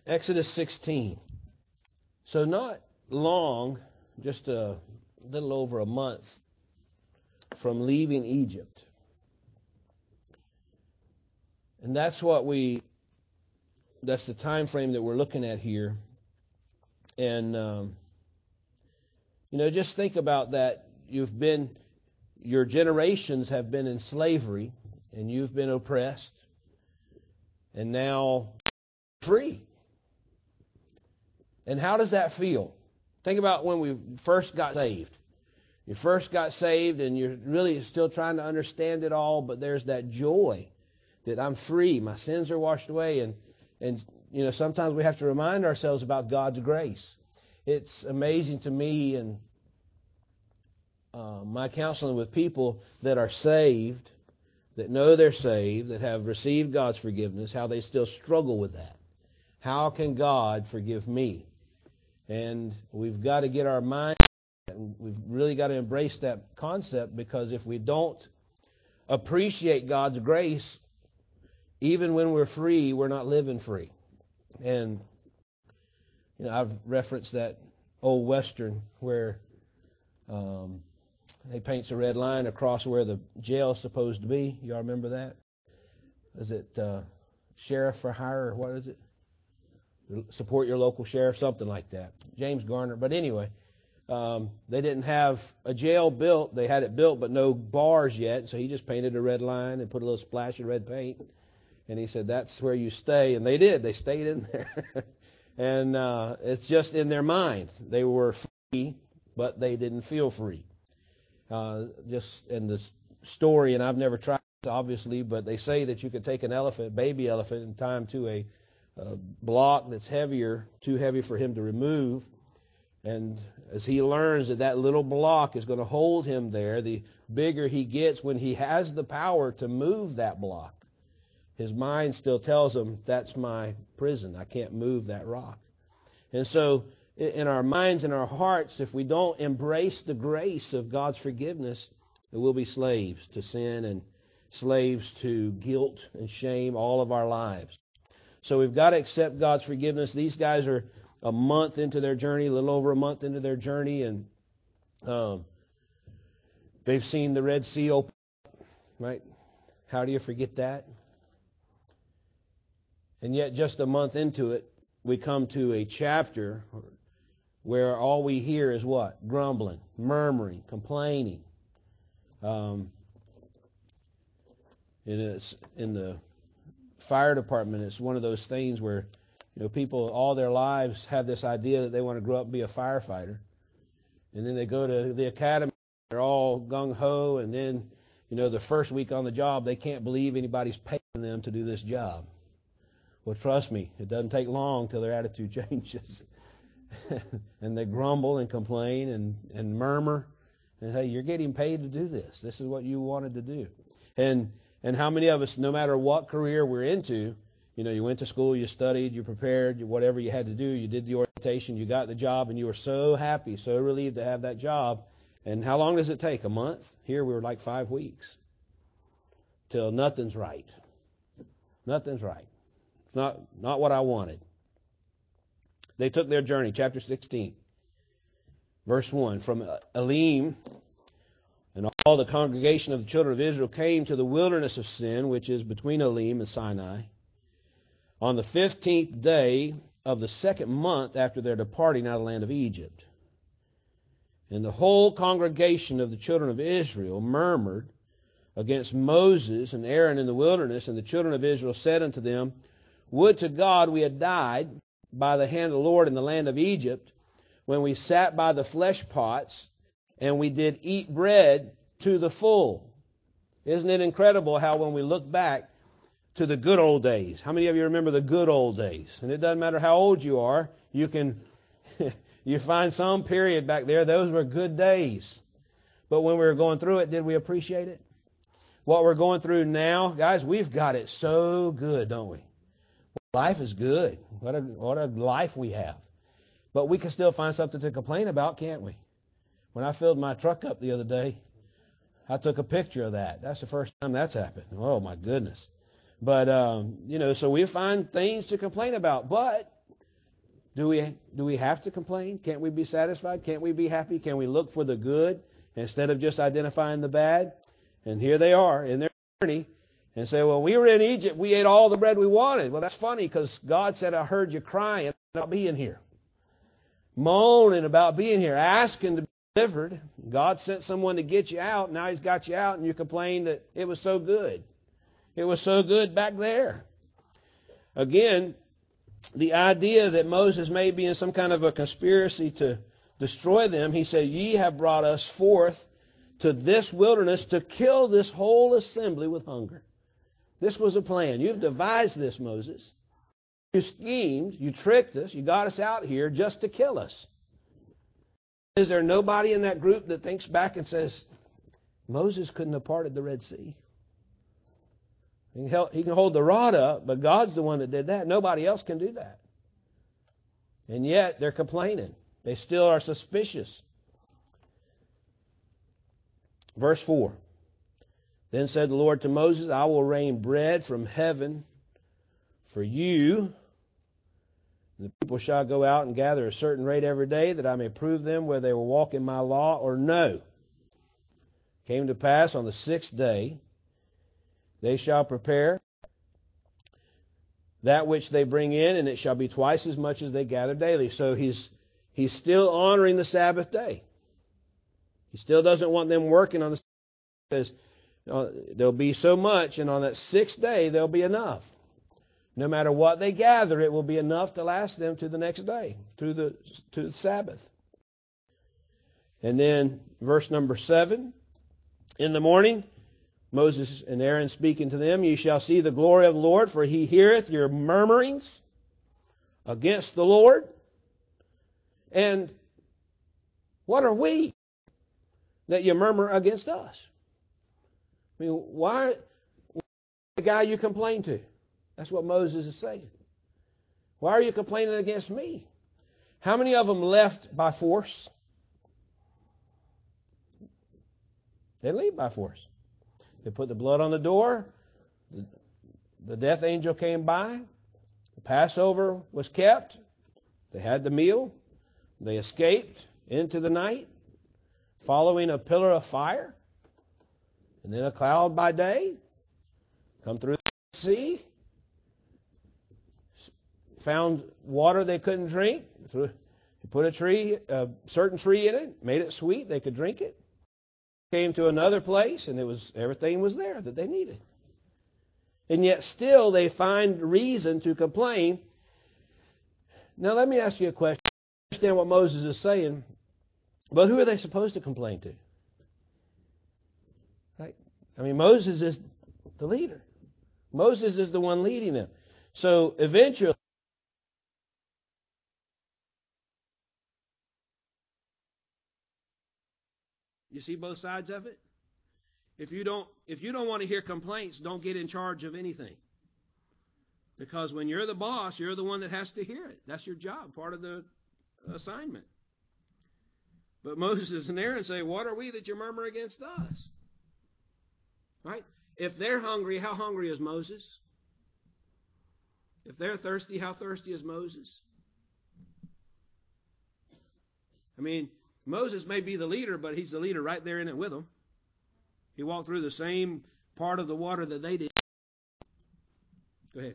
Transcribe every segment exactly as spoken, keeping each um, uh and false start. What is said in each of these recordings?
Exodus sixteen. So not long, just a little over a month from leaving Egypt. And that's what we, that's the time frame that we're looking at here. And, um, you know, just think about that. You've been, your generations have been in slavery, and you've been oppressed, and now free. And how does that feel? Think about when we first got saved. You first got saved, and you're really still trying to understand it all, but there's that joy that I'm free. My sins are washed away. And, and you know, sometimes we have to remind ourselves about God's grace. It's amazing to me, and uh, my counseling with people that are saved, that know they're saved, that have received God's forgiveness, how they still struggle with that. How can God forgive me? And we've got to get our mind, and we've really got to embrace that concept, because if we don't appreciate God's grace, even when we're free, we're not living free. And, you know, I've referenced that old Western where um, he paints a red line across where the jail is supposed to be. Y'all remember that? Is it uh, Sheriff for Hire, or what is it? Support your local sheriff, something like that. James Garner. But anyway, um, they didn't have a jail built. They had it built, but no bars yet. So he just painted a red line and put a little splash of red paint. And he said, that's where you stay. And they did. They stayed in there. and uh, it's just in their mind. They were free, but they didn't feel free. Uh, just in the story, and I've never tried this, obviously, but they say that you could take an elephant, baby elephant, and tie him to a A block that's heavier, too heavy for him to remove. And as he learns that that little block is going to hold him there, the bigger he gets when he has the power to move that block. His mind still tells him, that's my prison. I can't move that rock. And so in our minds and our hearts, if we don't embrace the grace of God's forgiveness, we'll be slaves to sin and slaves to guilt and shame all of our lives. So we've got to accept God's forgiveness. These guys are a month into their journey, a little over a month into their journey, and um, they've seen the Red Sea open, right? How do you forget that? And yet just a month into it, we come to a chapter where all we hear is what? Grumbling, murmuring, complaining. Um, it is in the fire department, it's one of those things where, you know, people all their lives have this idea that they want to grow up and be a firefighter. And then they go to the academy, they're all gung-ho, and then, you know, the first week on the job, they can't believe anybody's paying them to do this job. Well, trust me, it doesn't take long till their attitude changes. And they grumble and complain and, and murmur. And, hey, you're getting paid to do this. This is what you wanted to do. And And how many of us, no matter what career we're into, you know, you went to school, you studied, you prepared, whatever you had to do, you did the orientation, you got the job, and you were so happy, so relieved to have that job. And how long does it take? A month? Here we were like five weeks. Till nothing's right. Nothing's right. It's not, not what I wanted. They took their journey, chapter sixteen, verse one. From Elim, and all the congregation of the children of Israel came to the wilderness of Sin, which is between Elim and Sinai, on the fifteenth day of the second month after their departing out of the land of Egypt. And the whole congregation of the children of Israel murmured against Moses and Aaron in the wilderness, and the children of Israel said unto them, would to God we had died by the hand of the Lord in the land of Egypt, when we sat by the flesh pots, and we did eat bread to the full. Isn't it incredible how when we look back to the good old days, how many of you remember the good old days? And it doesn't matter how old you are, you can you find some period back there, those were good days. But when we were going through it, did we appreciate it? What we're going through now, guys, we've got it so good, don't we? Life is good. What a, what a life we have. But we can still find something to complain about, can't we? When I filled my truck up the other day, I took a picture of that. That's the first time that's happened. Oh, my goodness. But, um, you know, so we find things to complain about. But Do we, do we have to complain? Can't we be satisfied? Can't we be happy? Can we look for the good instead of just identifying the bad? And here they are in their journey and say, well, we were in Egypt. We ate all the bread we wanted. Well, that's funny because God said, I heard you crying about being here. Moaning about being here, asking to be delivered. God sent someone to get you out. Now he's got you out and you complain that it was so good. It was so good back there. Again, the idea that Moses may be in some kind of a conspiracy to destroy them, he said, ye have brought us forth to this wilderness to kill this whole assembly with hunger. This was a plan. You've devised this, Moses. You schemed, you tricked us, you got us out here just to kill us. Is there nobody in that group that thinks back and says, Moses couldn't have parted the Red Sea? He can hold the rod up, but God's the one that did that. Nobody else can do that. And yet they're complaining. They still are suspicious. Verse four. Then said the Lord to Moses, I will rain bread from heaven for you. The people shall go out and gather a certain rate every day, that I may prove them whether they will walk in my law or no. It came to pass on the sixth day, they shall prepare that which they bring in, and it shall be twice as much as they gather daily. So he's he's still honoring the Sabbath day. He still doesn't want them working on the Sabbath. He says, uh, there'll be so much, and on that sixth day there'll be enough. No matter what they gather, it will be enough to last them to the next day, to the to the Sabbath. And then verse number seven, in the morning, Moses and Aaron speaking to them, ye shall see the glory of the Lord, for he heareth your murmurings against the Lord. And what are we that you murmur against us? I mean, why the guy you complain to? That's what Moses is saying. Why are you complaining against me? How many of them left by force? They leave by force. They put the blood on the door. The, the death angel came by. The Passover was kept. They had the meal. They escaped into the night, following a pillar of fire, and then a cloud by day. Come through the sea. Found water they couldn't drink. Put a tree, a certain tree in it, made it sweet. They could drink it. Came to another place, and it was everything was there that they needed. And yet still they find reason to complain. Now let me ask you a question. I understand what Moses is saying, but who are they supposed to complain to? Right? I mean, Moses is the leader. Moses is the one leading them. So eventually, you see both sides of it? If you don't, if you don't want to hear complaints, don't get in charge of anything. Because when you're the boss, you're the one that has to hear it. That's your job, part of the assignment. But Moses and Aaron say, what are we that you murmur against us? Right? If they're hungry, how hungry is Moses? If they're thirsty, how thirsty is Moses? I mean, Moses may be the leader, but he's the leader right there in it with them. He walked through the same part of the water that they did. Go ahead.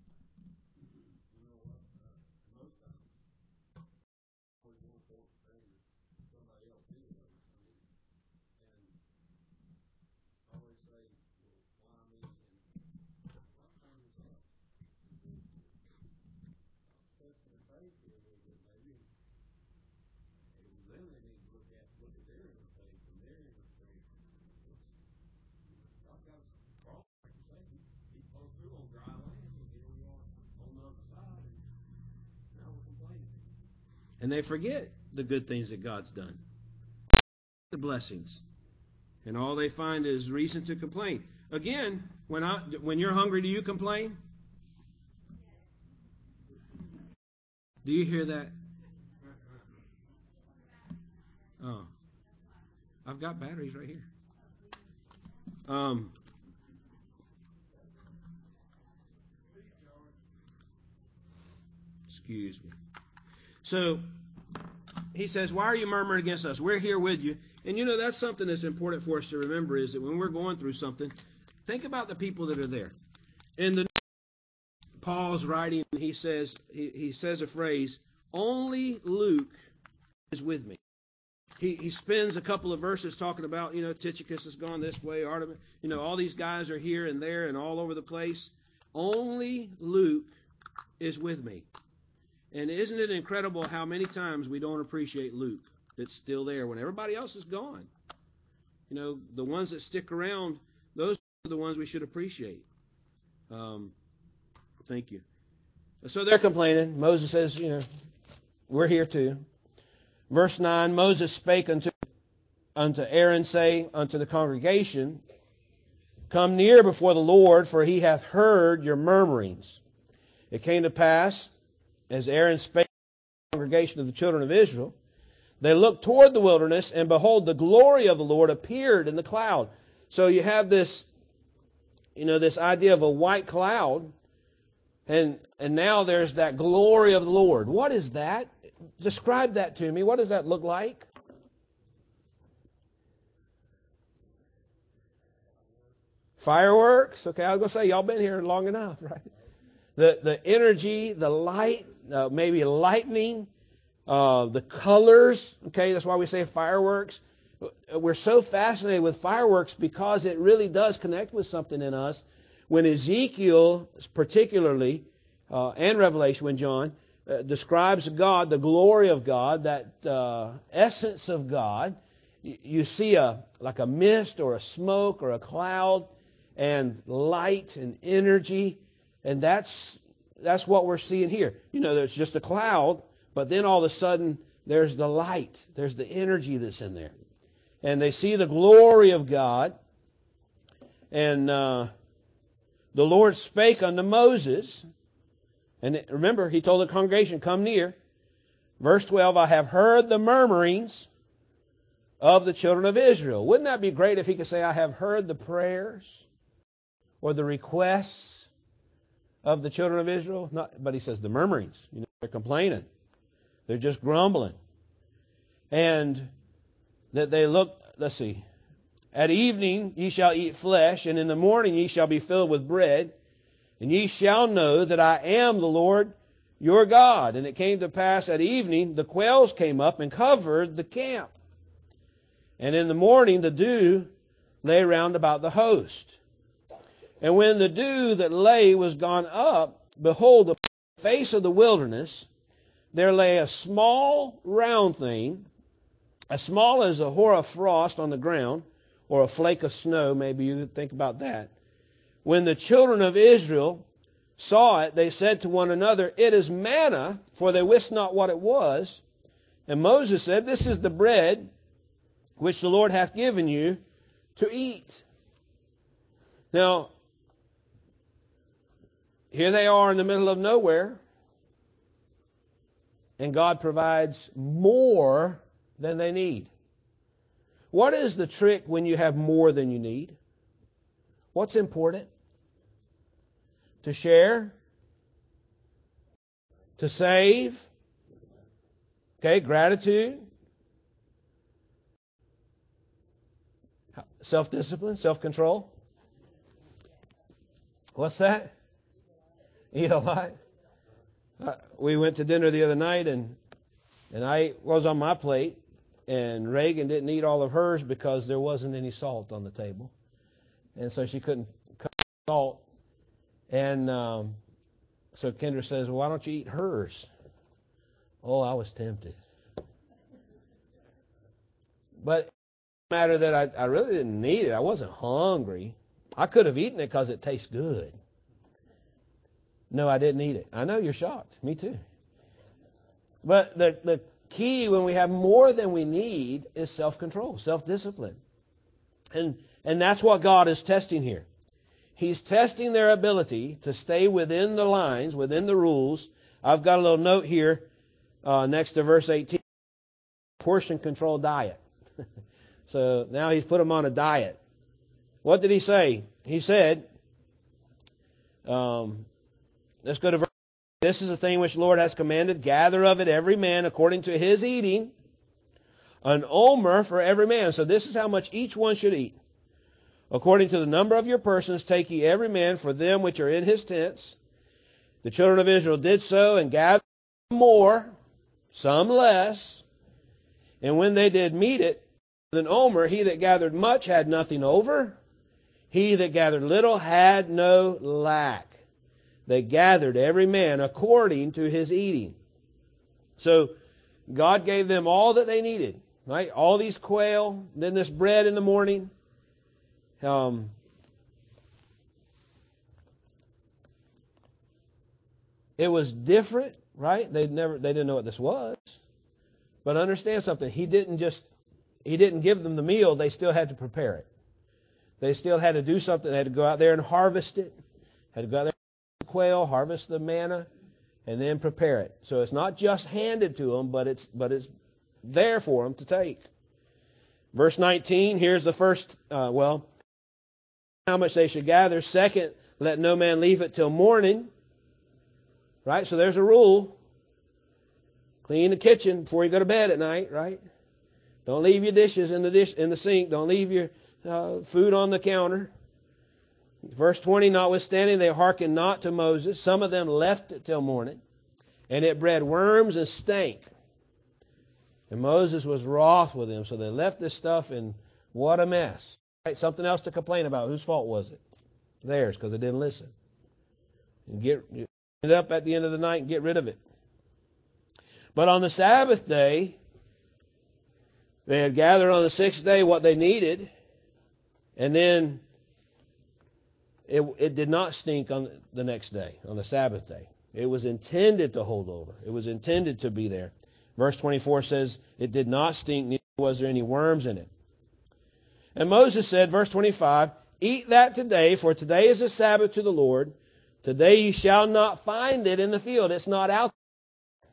And they forget the good things that God's done. The blessings. And all they find is reason to complain. Again, when I, when you're hungry, do you complain? Do you hear that? Oh. I've got batteries right here. Um, excuse me. So he says, why are you murmuring against us? We're here with you. And you know, that's something that's important for us to remember, is that when we're going through something, think about the people that are there. In the Paul's writing, he says, he, he says a phrase, only Luke is with me. He, he spends a couple of verses talking about, you know, Tychicus has gone this way, Artemis, you know, all these guys are here and there and all over the place. Only Luke is with me. And isn't it incredible how many times we don't appreciate Luke that's still there when everybody else is gone? You know, the ones that stick around, those are the ones we should appreciate. Um, thank you. So they're complaining. Moses says, you know, we're here too. Verse nine, Moses spake unto, unto Aaron, saying unto the congregation, come near before the Lord, for he hath heard your murmurings. It came to pass, as Aaron spake to the congregation of the children of Israel, they looked toward the wilderness, and behold, the glory of the Lord appeared in the cloud. So you have this, you know, this idea of a white cloud, and and now there's that glory of the Lord. What is that? Describe that to me. What does that look like? Fireworks. Okay, I was going to say, y'all been here long enough, right? The the energy, the light, uh, maybe lightning, uh, the colors. Okay, that's why we say fireworks. We're so fascinated with fireworks because it really does connect with something in us. When Ezekiel, particularly, uh, and Revelation, when John uh, describes God, the glory of God, that uh, essence of God, you, you see a like a mist or a smoke or a cloud, and light and energy. And that's that's what we're seeing here. You know, there's just a cloud, but then all of a sudden there's the light. There's the energy that's in there. And they see the glory of God. And uh, the Lord spake unto Moses. And remember, he told the congregation, come near. Verse twelve, I have heard the murmurings of the children of Israel. Wouldn't that be great if he could say, I have heard the prayers or the requests of the children of Israel? Not, but he says the murmurings. You know, they're complaining. They're just grumbling. And that they look, let's see, at evening ye shall eat flesh, and in the morning ye shall be filled with bread, and ye shall know that I am the Lord your God. And it came to pass at evening the quails came up and covered the camp. And in the morning the dew lay round about the host. And when the dew that lay was gone up, behold, the face of the wilderness, there lay a small round thing, as small as a hoar of frost on the ground, or a flake of snow, maybe you could think about that. When the children of Israel saw it, they said to one another, it is manna, for they wist not what it was. And Moses said, this is the bread which the Lord hath given you to eat. Now, here they are in the middle of nowhere, and God provides more than they need. What is the trick when you have more than you need? What's important? To share? To save? Okay, gratitude? Self-discipline? Self-control? What's that? Eat a lot. Uh, we went to dinner the other night, and and I was on my plate, and Reagan didn't eat all of hers because there wasn't any salt on the table, and so she couldn't cut salt. And um, so Kendra says, "Well, why don't you eat hers?" Oh, I was tempted, but it didn't matter that I, I really didn't need it. I wasn't hungry. I could have eaten it because it tastes good. No, I didn't eat it. I know you're shocked. Me too. But the, the key when we have more than we need is self-control, self-discipline. And, and that's what God is testing here. He's testing their ability to stay within the lines, within the rules. I've got a little note here uh, next to verse eighteen. Portion control diet. So now he's put them on a diet. What did he say? He said, um, let's go to verse This is the thing which the Lord has commanded. Gather of it every man according to his eating, an omer for every man. So this is how much each one should eat. According to the number of your persons, take ye every man for them which are in his tents. The children of Israel did so, and gathered more, some less. And when they did meet it, an omer, he that gathered much had nothing over. He that gathered little had no lack. They gathered every man according to his eating. So God gave them all that they needed, right? All these quail, then this bread in the morning. Um, it was different, right? They never, they didn't know what this was. But understand something. He didn't just, he didn't give them the meal. They still had to prepare it. They still had to do something. They had to go out there and harvest it. Had to go out there and quail, harvest the manna, and then prepare it. So it's not just handed to them, but it's but it's there for them to take. Verse nineteen. Here's the first. Uh, well, how much they should gather. Second, let no man leave it till morning. Right. So there's a rule. Clean the kitchen before you go to bed at night. Right. Don't leave your dishes in the dish in the sink. Don't leave your uh, food on the counter. Verse twenty, notwithstanding, they hearkened not to Moses. Some of them left it till morning, and it bred worms and stank. And Moses was wroth with them, so they left this stuff, and what a mess. Right? Something else to complain about. Whose fault was it? Theirs, because they didn't listen. And get it up at the end of the night and get rid of it. But on the Sabbath day, they had gathered on the sixth day what they needed, and then It, it did not stink on the next day, on the Sabbath day. It was intended to hold over. It was intended to be there. Verse twenty-four says, it did not stink, neither was there any worms in it. And Moses said, verse twenty-five, eat that today, for today is a Sabbath to the Lord. Today you shall not find it in the field. It's not out there.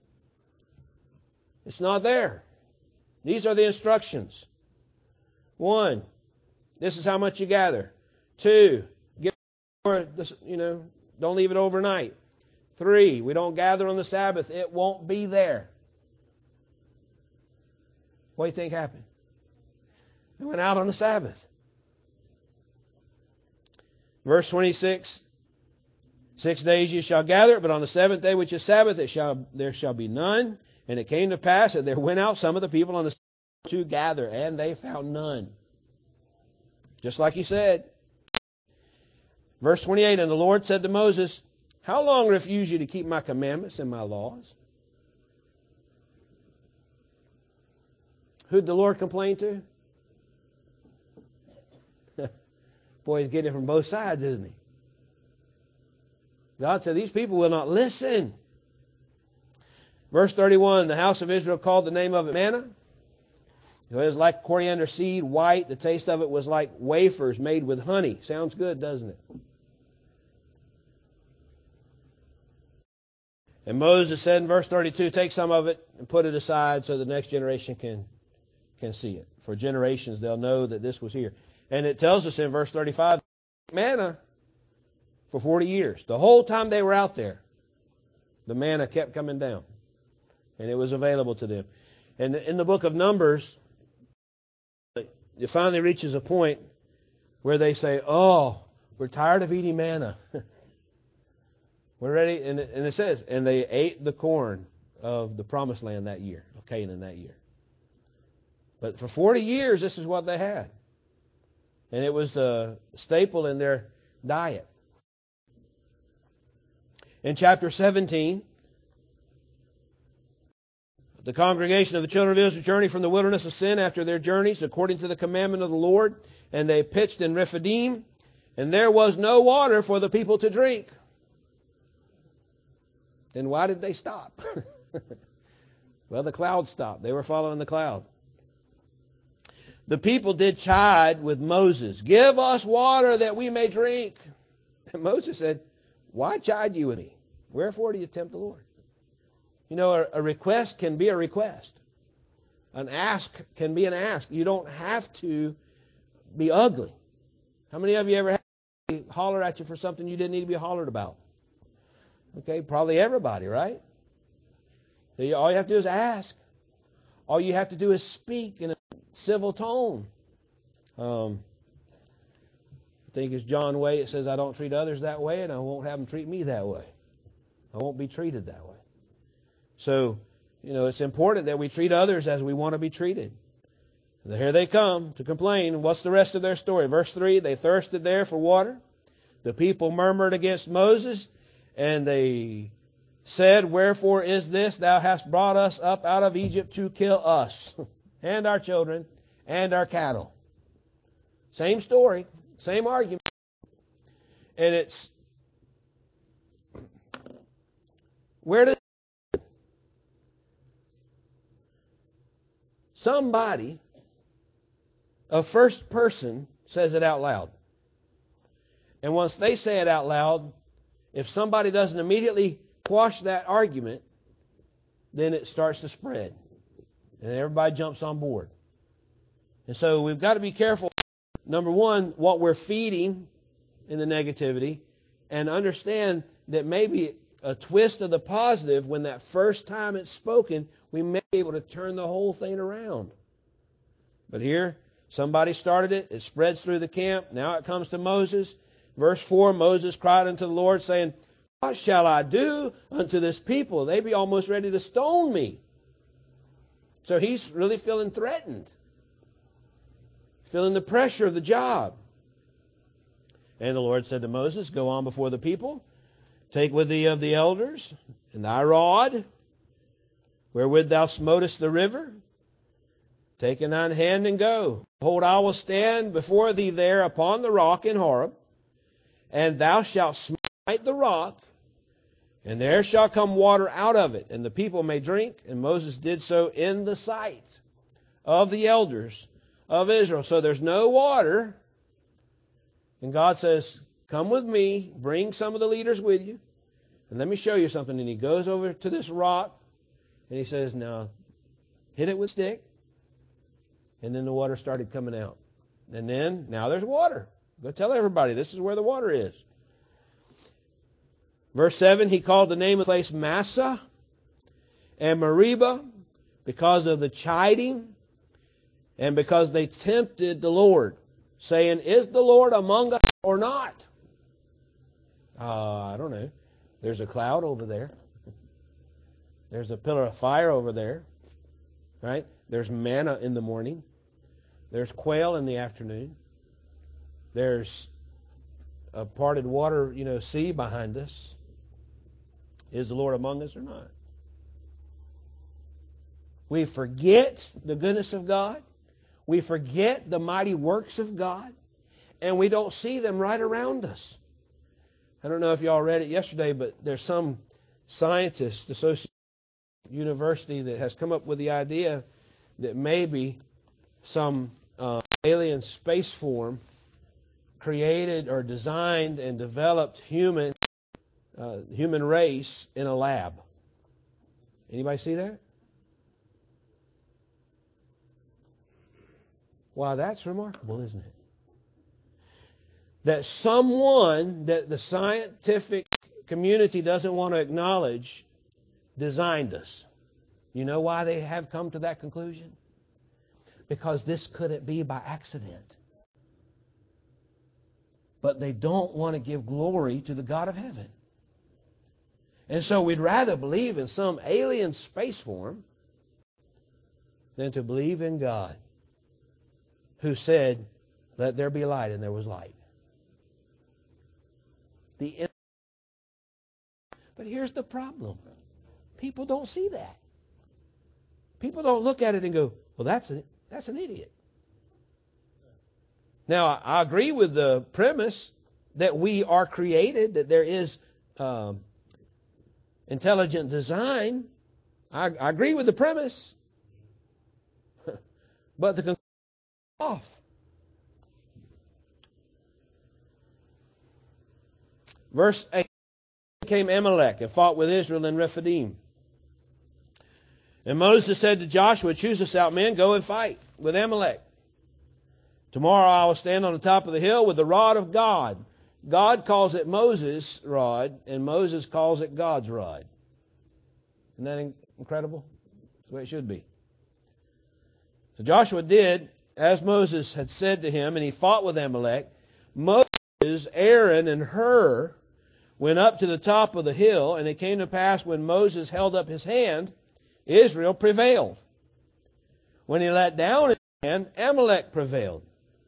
It's not there. These are the instructions. One, this is how much you gather. Two, Or, you know, don't leave it overnight. Three, we don't gather on the Sabbath. It won't be there. What do you think happened? They went out on the Sabbath. Verse twenty-six, six days you shall gather it, but on the seventh day, which is Sabbath, it shall, there shall be none. And it came to pass that there went out some of the people on the Sabbath to gather, and they found none. Just like he said. Verse twenty-eight, and the Lord said to Moses, how long refuse you to keep my commandments and my laws? Who'd the Lord complain to? Boy, he's getting it from both sides, isn't he? God said, these people will not listen. Verse thirty-one, the house of Israel called the name of it manna. It was like coriander seed, white. The taste of it was like wafers made with honey. Sounds good, doesn't it? And Moses said in verse thirty-two, take some of it and put it aside so the next generation can, can see it. For generations they'll know that this was here. And it tells us in verse thirty-five, manna for forty years. The whole time they were out there, the manna kept coming down. And it was available to them. And in the book of Numbers, it finally reaches a point where they say, oh, we're tired of eating manna. We're ready, and it, and it says, and they ate the corn of the promised land that year, of Canaan that year. But for forty years, this is what they had. And it was a staple in their diet. In chapter seventeen, the congregation of the children of Israel journeyed from the wilderness of Sin after their journeys, according to the commandment of the Lord, and they pitched in Rephidim, and there was no water for the people to drink. Then why did they stop? Well, the cloud stopped. They were following the cloud. The people did chide with Moses. Give us water that we may drink. And Moses said, why chide you with me? Wherefore do you tempt the Lord? You know, a, a request can be a request. An ask can be an ask. You don't have to be ugly. How many of you ever had somebody holler at you for something you didn't need to be hollered about? Okay, probably everybody, right? So you, all you have to do is ask. All you have to do is speak in a civil tone. Um, I think it's John Way. It says, I don't treat others that way, and I won't have them treat me that way. I won't be treated that way. So, you know, it's important that we treat others as we want to be treated. And here they come to complain. What's the rest of their story? Verse three, they thirsted there for water. The people murmured against Moses, and they said, wherefore is this? Thou hast brought us up out of Egypt to kill us, and our children, and our cattle. Same story, same argument. And it's, where did somebody, a first person, says it out loud. And once they say it out loud, if somebody doesn't immediately quash that argument, then it starts to spread. And everybody jumps on board. And so we've got to be careful, number one, what we're feeding in the negativity, and understand that maybe a twist of the positive, when that first time it's spoken, we may be able to turn the whole thing around. But here, somebody started it. It spreads through the camp. Now it comes to Moses. Verse four, Moses cried unto the Lord, saying, what shall I do unto this people? They be almost ready to stone me. So he's really feeling threatened. Feeling the pressure of the job. And the Lord said to Moses, go on before the people. Take with thee of the elders, and thy rod, wherewith thou smotest the river. Take in thine hand and go. Behold, I will stand before thee there upon the rock in Horeb, and thou shalt smite the rock, and there shall come water out of it, and the people may drink. And Moses did so in the sight of the elders of Israel. So there's no water. And God says, come with me, bring some of the leaders with you, and let me show you something. And he goes over to this rock, and he says, now, hit it with a stick. And then the water started coming out. And then, now there's water. Go tell everybody, this is where the water is. Verse seven, he called the name of the place Massah and Meribah because of the chiding and because they tempted the Lord, saying, is the Lord among us or not? Uh, I don't know. There's a cloud over there. There's a pillar of fire over there. Right? There's manna in the morning. There's quail in the afternoon. There's a parted water, you know, sea behind us. Is the Lord among us or not? We forget the goodness of God. We forget the mighty works of God. And we don't see them right around us. I don't know if y'all read it yesterday, but there's some scientist, associated university, that has come up with the idea that maybe some uh, alien space form created or designed and developed human uh, human race in a lab. Anybody see that? Wow, that's remarkable, isn't it? That someone that the scientific community doesn't want to acknowledge designed us. You know why they have come to that conclusion? Because this couldn't be by accident. But they don't want to give glory to the God of heaven. And so we'd rather believe in some alien space form than to believe in God, who said, let there be light, and there was light. The But here's the problem. People don't see that. People don't look at it and go, well, that's a, that's an idiot. Now, I agree with the premise that we are created, that there is um, intelligent design. I, I agree with the premise. But the conclusion is off. Verse eight, came Amalek and fought with Israel in Rephidim. And Moses said to Joshua, choose us out men, go and fight with Amalek. Tomorrow I will stand on the top of the hill with the rod of God God calls it Moses' rod, and Moses calls it God's rod. Isn't that incredible? That's the way it should be. So Joshua did as Moses had said to him, and he fought with Amalek. Moses, Aaron, and Hur went up to the top of the hill, and it came to pass when Moses held up his hand, Israel prevailed. When he let down his hand, Amalek prevailed.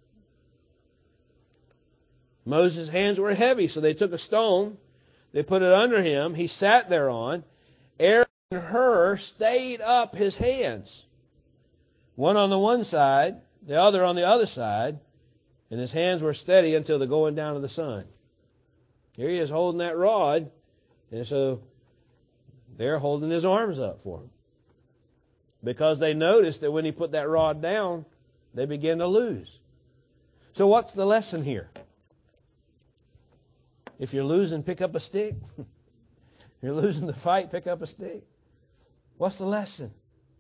Moses' hands were heavy, so they took a stone, they put it under him, he sat thereon. Aaron and Hur stayed up his hands, one on the one side, the other on the other side, and his hands were steady until the going down of the sun. Here he is holding that rod, and so they're holding his arms up for him. Because they noticed that when he put that rod down, they began to lose. So what's the lesson here? If you're losing, pick up a stick. If you're losing the fight, pick up a stick. What's the lesson?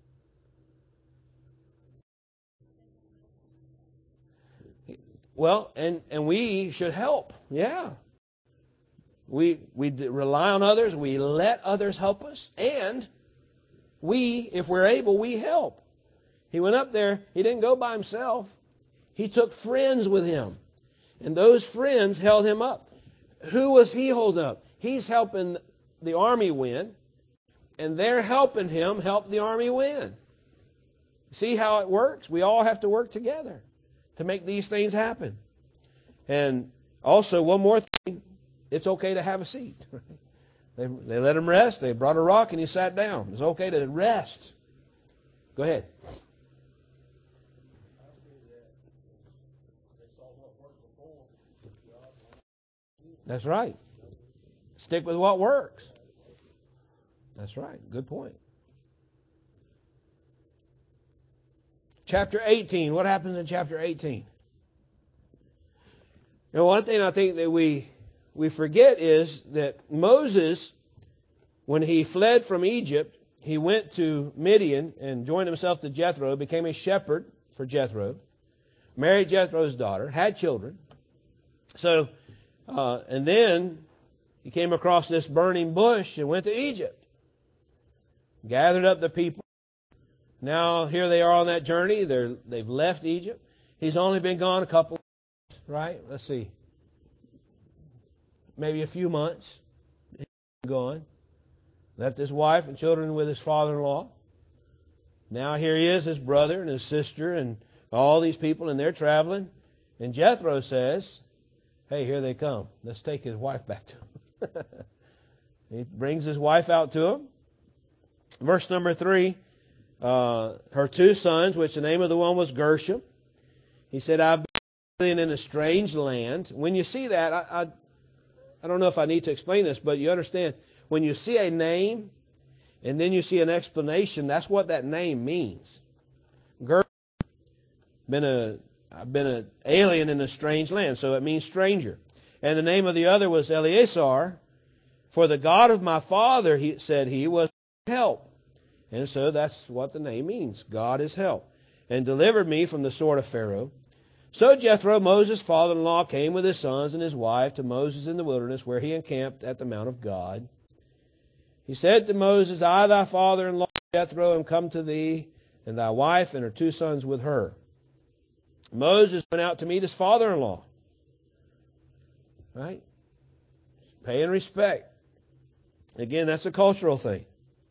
Well, and, and we should help. Yeah. We, we rely on others. We let others help us. And we, if we're able, we help. He went up there. He didn't go by himself. He took friends with him. And those friends held him up. Who was he holding up? He's helping the army win. And they're helping him help the army win. See how it works? We all have to work together to make these things happen. And also, one more thing, it's okay to have a seat. They, they let him rest. They brought a rock and he sat down. It's okay to rest. Go ahead. That's right. Stick with what works. That's right. Good point. Chapter eighteen. What happens in chapter eighteen? Now, one thing I think that we we forget is that Moses, when he fled from Egypt, he went to Midian and joined himself to Jethro, became a shepherd for Jethro, married Jethro's daughter, had children. So, uh, and then he came across this burning bush and went to Egypt, gathered up the people. Now here they are on that journey. They're, they've left Egypt. He's only been gone a couple of months, right? Let's see. Maybe a few months. He's gone. Left his wife and children with his father-in-law. Now here he is, his brother and his sister and all these people, and they're traveling. And Jethro says, hey, here they come. Let's take his wife back to him. He brings his wife out to him. Verse number three. Uh, her two sons, which the name of the one was Gershom. He said, I've been in a strange land. When you see that, I, I, I don't know if I need to explain this, but you understand, when you see a name and then you see an explanation, that's what that name means. Gershom, been a, I've been an alien in a strange land, so it means stranger. And the name of the other was Eleazar, for the God of my father, he said he, was help. And so that's what the name means. God is help. And delivered me from the sword of Pharaoh. So Jethro, Moses' father-in-law, came with his sons and his wife to Moses in the wilderness, where he encamped at the Mount of God. He said to Moses, I, thy father-in-law, Jethro, am come to thee, and thy wife and her two sons with her. Moses went out to meet his father-in-law. Right? Paying respect. Again, that's a cultural thing.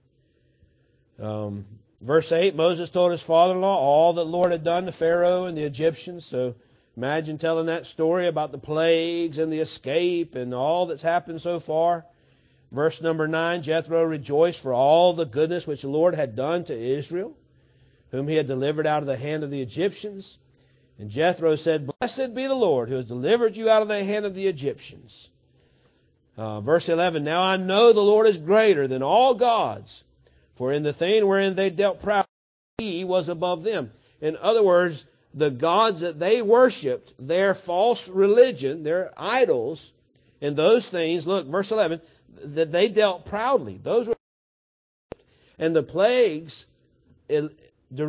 Um, verse eight, Moses told his father-in-law all that the Lord had done to Pharaoh and the Egyptians. So imagine telling that story about the plagues and the escape and all that's happened so far. Verse number nine, Jethro rejoiced for all the goodness which the Lord had done to Israel, whom he had delivered out of the hand of the Egyptians. And Jethro said, blessed be the Lord who has delivered you out of the hand of the Egyptians. Uh, verse eleven, now I know the Lord is greater than all gods, for in the thing wherein they dealt proud, he was above them. In other words, the gods that they worshipped, their false religion, their idols, and those things, look, verse eleven, that they dealt proudly. Those were, and the plagues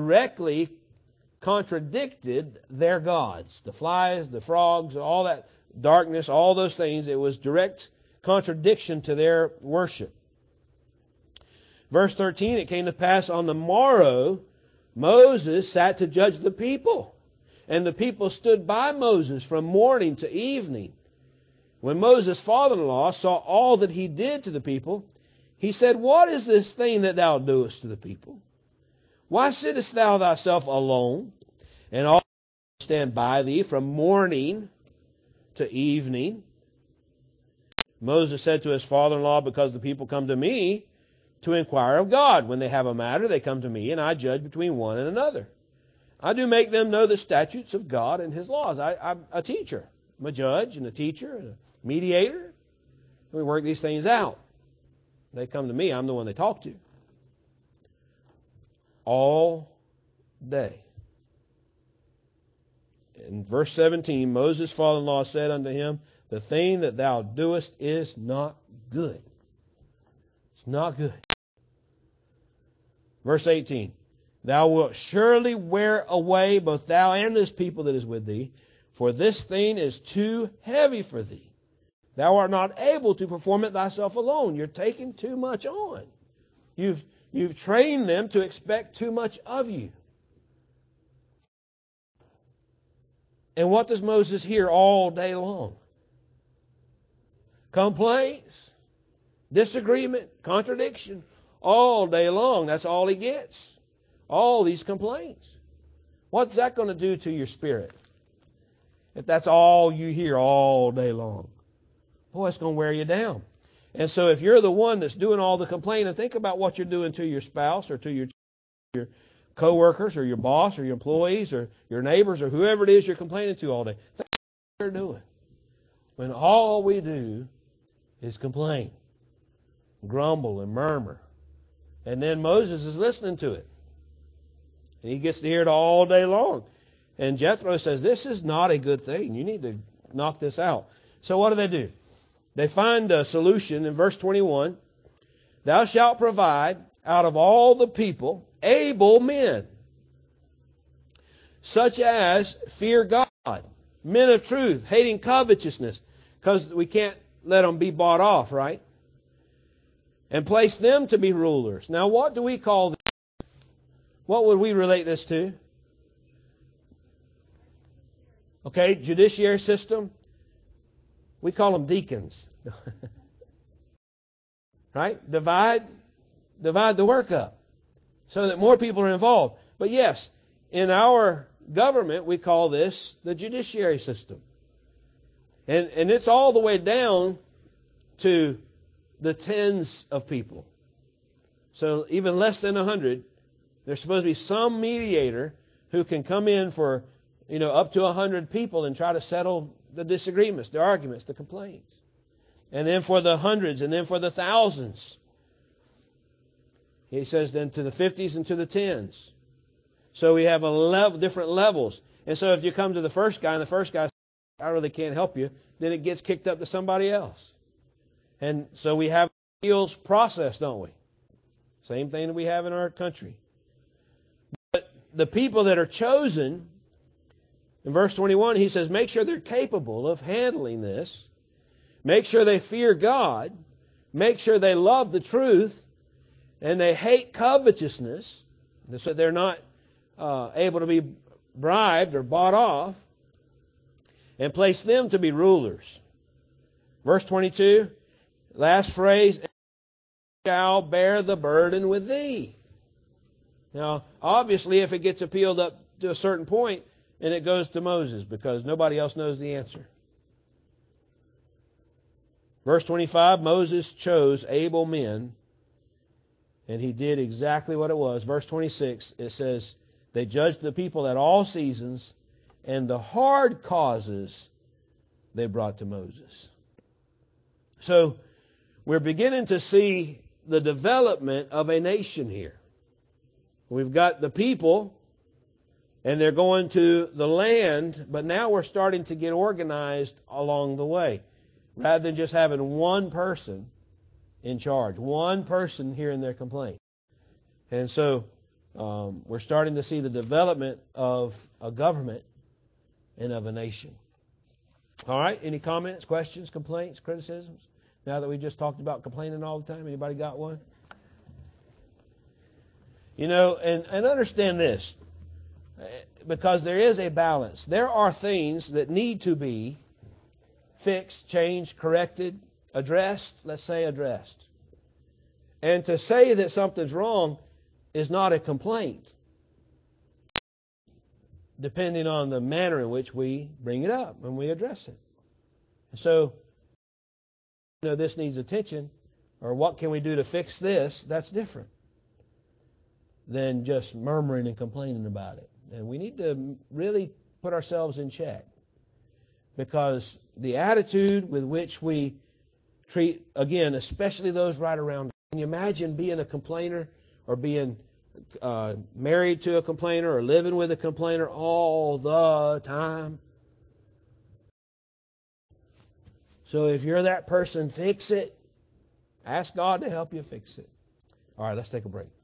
directly contradicted their gods. The flies, the frogs, all that, darkness, all those things. It was direct contradiction to their worship. Verse thirteen, it came to pass on the morrow, Moses sat to judge the people. And the people stood by Moses from morning to evening. When Moses' father-in-law saw all that he did to the people, he said, What is this thing that thou doest to the people? Why sittest thou thyself alone, and all stand by thee from morning to evening? Moses said to his father-in-law, Because the people come to me to inquire of God. When they have a matter, they come to me, and I judge between one and another. I do make them know the statutes of God and His laws. I, I'm a teacher. I'm a judge and a teacher and a mediator. And we work these things out. They come to me. I'm the one they talk to. All day. In verse seventeen, Moses' father-in-law said unto him, The thing that thou doest is not good. It's not good. Verse eighteen, Thou wilt surely wear away both thou and this people that is with thee, for this thing is too heavy for thee. Thou art not able to perform it thyself alone. You're taking too much on. You've, you've trained them to expect too much of you. And what does Moses hear all day long? Complaints, disagreement, contradiction, all day long. That's all he gets. All these complaints. What's that going to do to your spirit? If that's all you hear all day long. Boy, it's going to wear you down. And so if you're the one that's doing all the complaining, think about what you're doing to your spouse or to your, your co-workers or your boss or your employees or your neighbors or whoever it is you're complaining to all day. Think what they're doing. When all we do is complain, grumble, and murmur. And then Moses is listening to it. And he gets to hear it all day long. And Jethro says, this is not a good thing. You need to knock this out. So what do they do? They find a solution in verse twenty-one. Thou shalt provide out of all the people able men, such as fear God, men of truth, hating covetousness, because we can't let them be bought off, right? And place them to be rulers. Now, what do we call them? What would we relate this to? Okay, judiciary system. We call them deacons. Right? Divide, divide the work up so that more people are involved. But yes, in our government, we call this the judiciary system. And, and it's all the way down to the tens of people. So even less than a hundred, there's supposed to be some mediator who can come in for, you know, up to a hundred people and try to settle the disagreements, the arguments, the complaints. And then for the hundreds, and then for the thousands. He says then to the fifties and to the tens. So we have a level, different levels. And so if you come to the first guy and the first guy says, I really can't help you, then it gets kicked up to somebody else. And so we have an appeals process, don't we? Same thing that we have in our country. But the people that are chosen, in verse twenty-one, he says, make sure they're capable of handling this. Make sure they fear God. Make sure they love the truth. And they hate covetousness. So they're not uh, able to be bribed or bought off. And place them to be rulers. Verse twenty-two, last phrase, shall bear the burden with thee. Now, obviously, if it gets appealed up to a certain point, and it goes to Moses, because nobody else knows the answer. Verse twenty-five, Moses chose able men, and he did exactly what it was. Verse twenty-six, it says, they judged the people at all seasons, and the hard causes they brought to Moses. So, we're beginning to see the development of a nation here. We've got the people, and they're going to the land, but now we're starting to get organized along the way. Rather than just having one person in charge, one person hearing their complaint. And so um, we're starting to see the development of a government and of a nation. All right, any comments, questions, complaints, criticisms? Now that we just talked about complaining all the time, anybody got one? You know, and, and understand this, because there is a balance. There are things that need to be fixed, changed, corrected, addressed, let's say addressed. And to say that something's wrong is not a complaint, depending on the manner in which we bring it up and we address it. And so, you know, this needs attention, or what can we do to fix this? That's different than just murmuring and complaining about it. And we need to really put ourselves in check, because the attitude with which we treat, again, especially those right around, can you imagine being a complainer, or being uh, married to a complainer, or living with a complainer all the time? So if you're that person, fix it. Ask God to help you fix it. All right, let's take a break.